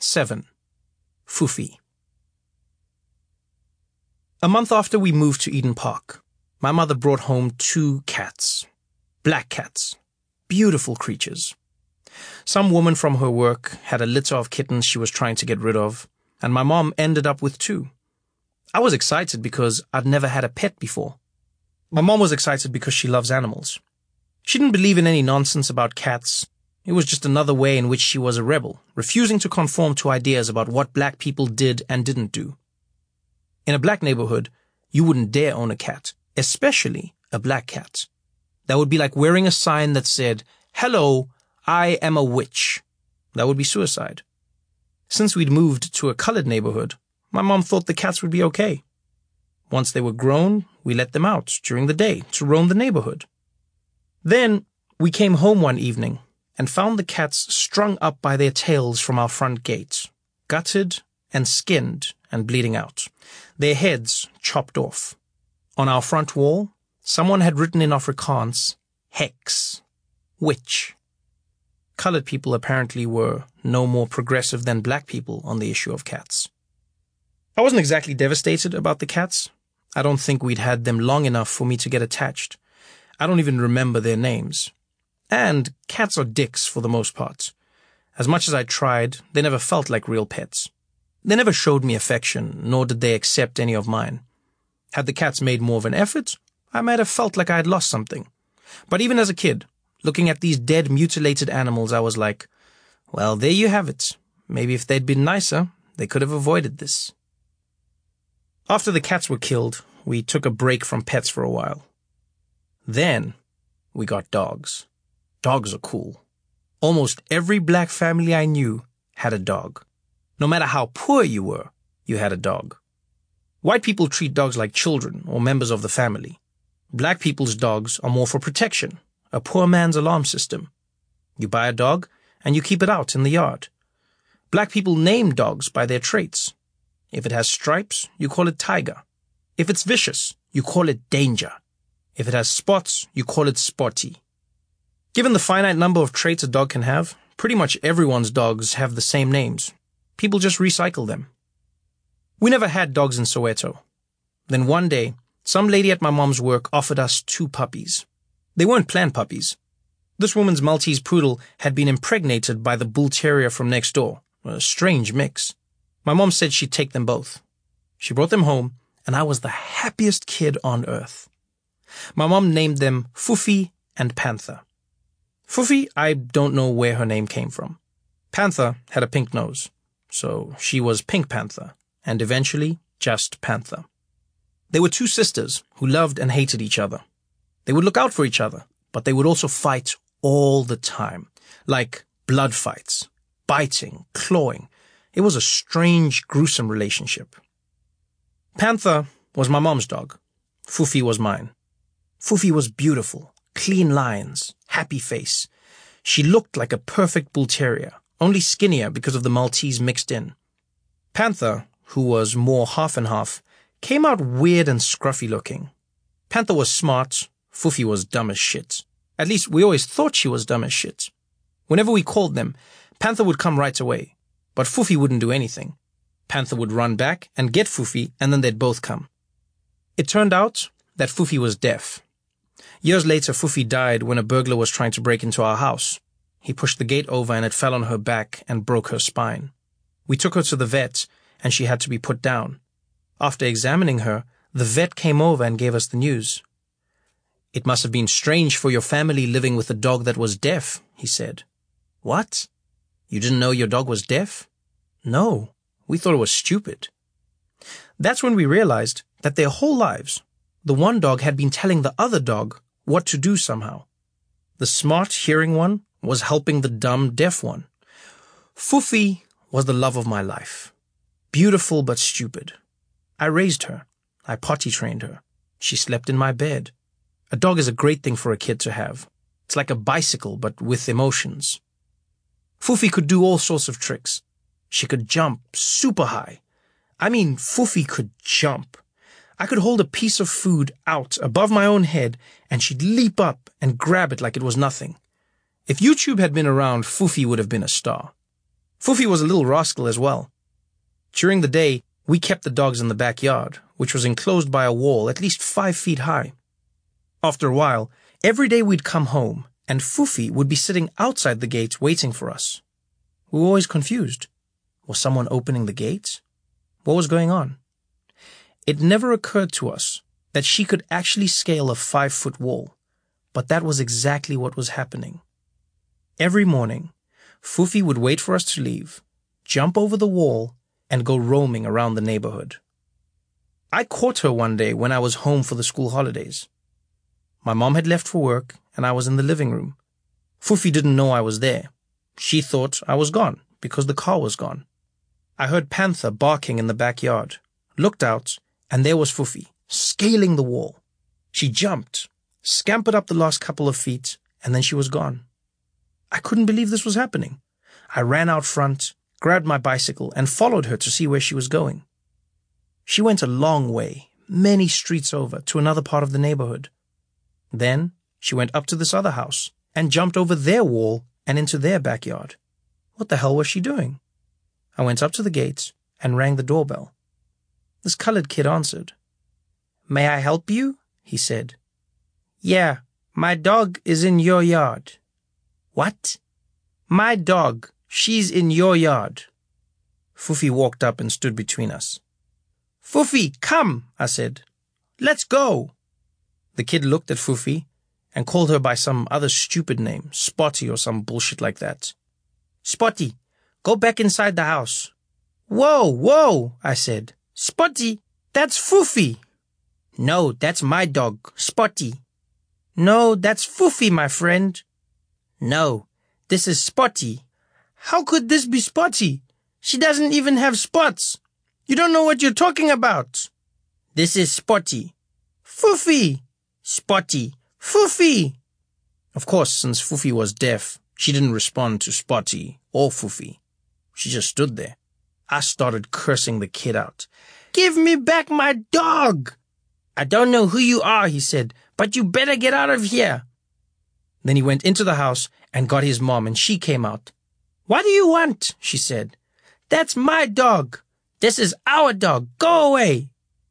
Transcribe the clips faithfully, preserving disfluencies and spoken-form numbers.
seven. Fufi. A month after we moved to Eden Park, my mother brought home two cats. Black cats. Beautiful creatures. Some woman from her work had a litter of kittens she was trying to get rid of, and my mom ended up with two. I was excited because I'd never had a pet before. My mom was excited because she loves animals. She didn't believe in any nonsense about cats. It was just another way in which she was a rebel, refusing to conform to ideas about what black people did and didn't do. In a black neighborhood, you wouldn't dare own a cat, especially a black cat. That would be like wearing a sign that said, "Hello, I am a witch." That would be suicide. Since we'd moved to a colored neighborhood, my mom thought the cats would be okay. Once they were grown, we let them out during the day to roam the neighborhood. Then we came home one evening and found the cats strung up by their tails from our front gate, gutted and skinned and bleeding out, their heads chopped off. On our front wall, someone had written in Afrikaans, "Hex," witch. Colored people apparently were no more progressive than black people on the issue of cats. I wasn't exactly devastated about the cats. I don't think we'd had them long enough for me to get attached. I don't even remember their names. And cats are dicks for the most part. As much as I tried, they never felt like real pets. They never showed me affection, nor did they accept any of mine. Had the cats made more of an effort, I might have felt like I had lost something. But even as a kid, looking at these dead, mutilated animals, I was like, well, there you have it. Maybe if they'd been nicer, they could have avoided this. After the cats were killed, we took a break from pets for a while. Then we got dogs. Dogs are cool. Almost every black family I knew had a dog. No matter how poor you were, you had a dog. White people treat dogs like children or members of the family. Black people's dogs are more for protection, a poor man's alarm system. You buy a dog and you keep it out in the yard. Black people name dogs by their traits. If it has stripes, you call it tiger. If it's vicious, you call it danger. If it has spots, you call it spotty. Given the finite number of traits a dog can have, pretty much everyone's dogs have the same names. People just recycle them. We never had dogs in Soweto. Then one day, some lady at my mom's work offered us two puppies. They weren't planned puppies. This woman's Maltese poodle had been impregnated by the bull terrier from next door, a strange mix. My mom said she'd take them both. She brought them home, and I was the happiest kid on earth. My mom named them Fufi and Panther. Fufi, I don't know where her name came from. Panther had a pink nose, so she was Pink Panther, and eventually just Panther. They were two sisters who loved and hated each other. They would look out for each other, but they would also fight all the time, like blood fights, biting, clawing. It was a strange, gruesome relationship. Panther was my mom's dog. Fufi was mine. Fufi was beautiful, clean lines, happy face. She looked like a perfect bull terrier, only skinnier because of the Maltese mixed in. Panther, who was more half and half, came out weird and scruffy looking. Panther was smart. Fufi was dumb as shit. At least we always thought she was dumb as shit. Whenever we called them, Panther would come right away. But Fufi wouldn't do anything. Panther would run back and get Fufi, and then they'd both come. It turned out that Fufi was deaf. Years later, Fufi died when a burglar was trying to break into our house. He pushed the gate over and it fell on her back and broke her spine. We took her to the vet, and she had to be put down. After examining her, the vet came over and gave us the news. "It must have been strange for your family living with a dog that was deaf," he said. "What? You didn't know your dog was deaf?" "No, we thought it was stupid." That's when we realized that their whole lives, the one dog had been telling the other dog what to do somehow. The smart hearing one was helping the dumb deaf one. Fufi was the love of my life. Beautiful but stupid. I raised her. I potty trained her. She slept in my bed. A dog is a great thing for a kid to have. It's like a bicycle, but with emotions. Fufi could do all sorts of tricks. She could jump super high. I mean, Fufi could jump. I could hold a piece of food out above my own head, and she'd leap up and grab it like it was nothing. If YouTube had been around, Fufi would have been a star. Fufi was a little rascal as well. During the day, we kept the dogs in the backyard, which was enclosed by a wall at least five feet high. After a while, every day we'd come home, and Fufi would be sitting outside the gates waiting for us. We were always confused. Was someone opening the gates? What was going on? It never occurred to us that she could actually scale a five-foot wall, but that was exactly what was happening. Every morning, Fufi would wait for us to leave, jump over the wall, and go roaming around the neighborhood. I caught her one day when I was home for the school holidays. My mom had left for work, and I was in the living room. Fufi didn't know I was there. She thought I was gone because the car was gone. I heard Panther barking in the backyard, looked out, and there was Fufi, scaling the wall. She jumped, scampered up the last couple of feet, and then she was gone. I couldn't believe this was happening. I ran out front, grabbed my bicycle, and followed her to see where she was going. She went a long way, many streets over, to another part of the neighborhood. Then she went up to this other house and jumped over their wall and into their backyard. What the hell was she doing? I went up to the gate and rang the doorbell. This colored kid answered. "May I help you?" he said. "Yeah, my dog is in your yard." "What?" "My dog. She's in your yard." Fufi walked up and stood between us. "Fufi, come," I said. "Let's go." The kid looked at Fufi and called her by some other stupid name, Spotty or some bullshit like that. "Spotty, go back inside the house." "Whoa, whoa," I said. "Spotty, that's Fufi." "No, that's my dog, Spotty." "No, that's Fufi, my friend." "No, this is Spotty." "How could this be Spotty? She doesn't even have spots. You don't know what you're talking about." "This is Spotty." "Fufi." "Spotty." "Fufi." Of course, since Fufi was deaf, she didn't respond to Spotty or Fufi. She just stood there. I started cursing the kid out. "Give me back my dog." "I don't know who you are," he said, "but you better get out of here." Then he went into the house and got his mom, and she came out. "What do you want?" she said. "That's my dog. This is our dog. Go away."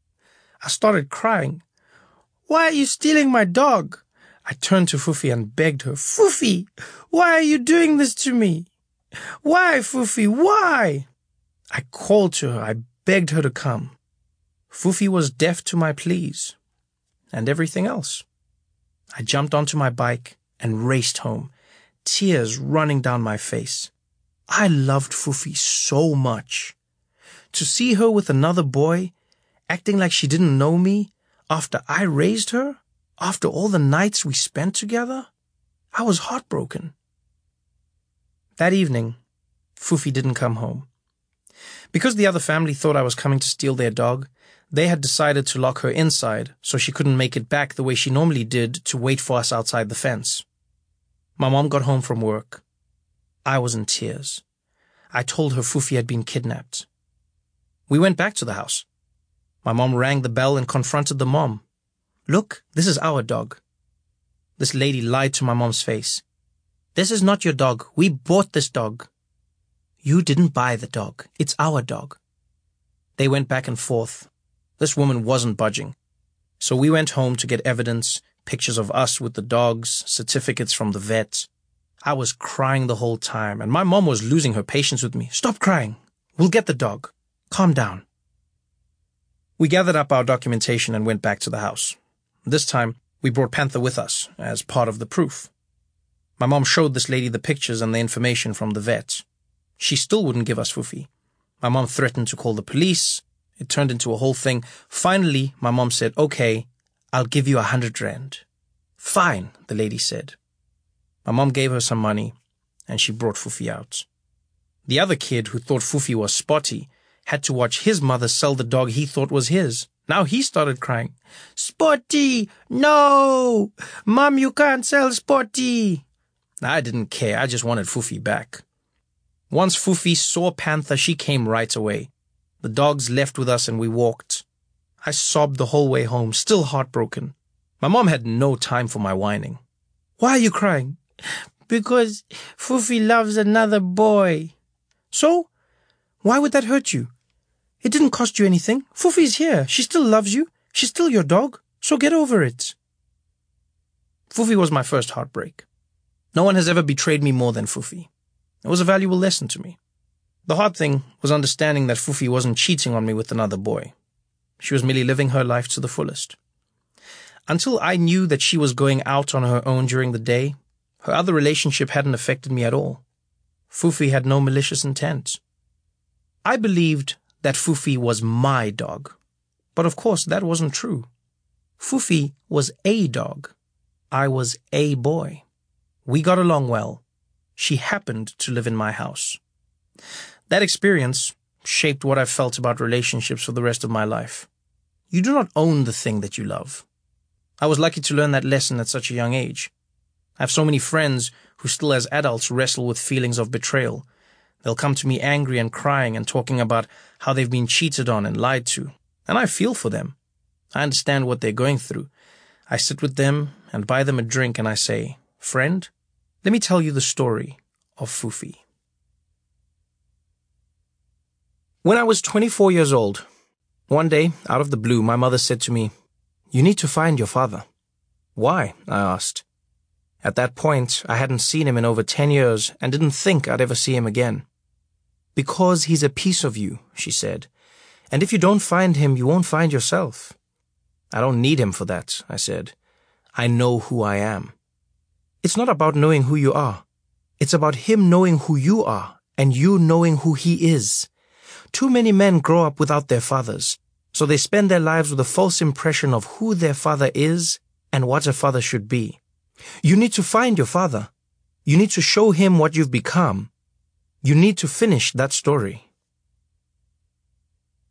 I started crying. "Why are you stealing my dog?" I turned to Fufi and begged her, "Fufi, why are you doing this to me? Why, Fufi, why?" I called to her. I begged her to come. Fufi was deaf to my pleas and everything else. I jumped onto my bike and raced home, tears running down my face. I loved Fufi so much. To see her with another boy, acting like she didn't know me, after I raised her, after all the nights we spent together, I was heartbroken. That evening, Fufi didn't come home. Because the other family thought I was coming to steal their dog, they had decided to lock her inside so she couldn't make it back the way she normally did to wait for us outside the fence. My mom got home from work. I was in tears. I told her Fufi had been kidnapped. We went back to the house. My mom rang the bell and confronted the mom. "Look, this is our dog." This lady lied to my mom's face. "This is not your dog. We bought this dog." "You didn't buy the dog. It's our dog." They went back and forth. This woman wasn't budging. So we went home to get evidence, pictures of us with the dogs, certificates from the vet. I was crying the whole time, and my mom was losing her patience with me. "Stop crying. We'll get the dog. Calm down." We gathered up our documentation and went back to the house. This time, we brought Panther with us as part of the proof. My mom showed this lady the pictures and the information from the vet. She still wouldn't give us Fufi. My mom threatened to call the police. It turned into a whole thing. Finally, my mom said, "Okay, I'll give you a hundred rand." "Fine," the lady said. My mom gave her some money, and she brought Fufi out. The other kid, who thought Fufi was Spotty, had to watch his mother sell the dog he thought was his. Now he started crying. "Spotty, no! Mom, you can't sell Spotty!" I didn't care. I just wanted Fufi back. Once Fufi saw Panther, she came right away. The dogs left with us and we walked. I sobbed the whole way home, still heartbroken. My mom had no time for my whining. "Why are you crying?" "Because Fufi loves another boy." So? Why would that hurt you? It didn't cost you anything. Fufi's here. She still loves you. She's still your dog. So get over it. Fufi was my first heartbreak. No one has ever betrayed me more than Fufi. It was a valuable lesson to me. The hard thing was understanding that Fufi wasn't cheating on me with another boy. She was merely living her life to the fullest. Until I knew that she was going out on her own during the day, her other relationship hadn't affected me at all. Fufi had no malicious intent. I believed that Fufi was my dog, but of course that wasn't true. Fufi was a dog. I was a boy. We got along well. She happened to live in my house. That experience shaped what I felt about relationships for the rest of my life. You do not own the thing that you love. I was lucky to learn that lesson at such a young age. I have so many friends who still as adults wrestle with feelings of betrayal. They'll come to me angry and crying and talking about how they've been cheated on and lied to. And I feel for them. I understand what they're going through. I sit with them and buy them a drink and I say, "Friend, let me tell you the story of Fufi." When I was twenty-four years old, one day, out of the blue, my mother said to me, "You need to find your father." "Why?" I asked. At that point, I hadn't seen him in over ten years and didn't think I'd ever see him again. "Because he's a piece of you," she said. "And if you don't find him, you won't find yourself." "I don't need him for that," I said. "I know who I am." "It's not about knowing who you are. It's about him knowing who you are and you knowing who he is. Too many men grow up without their fathers, so they spend their lives with a false impression of who their father is and what a father should be. You need to find your father. You need to show him what you've become. You need to finish that story."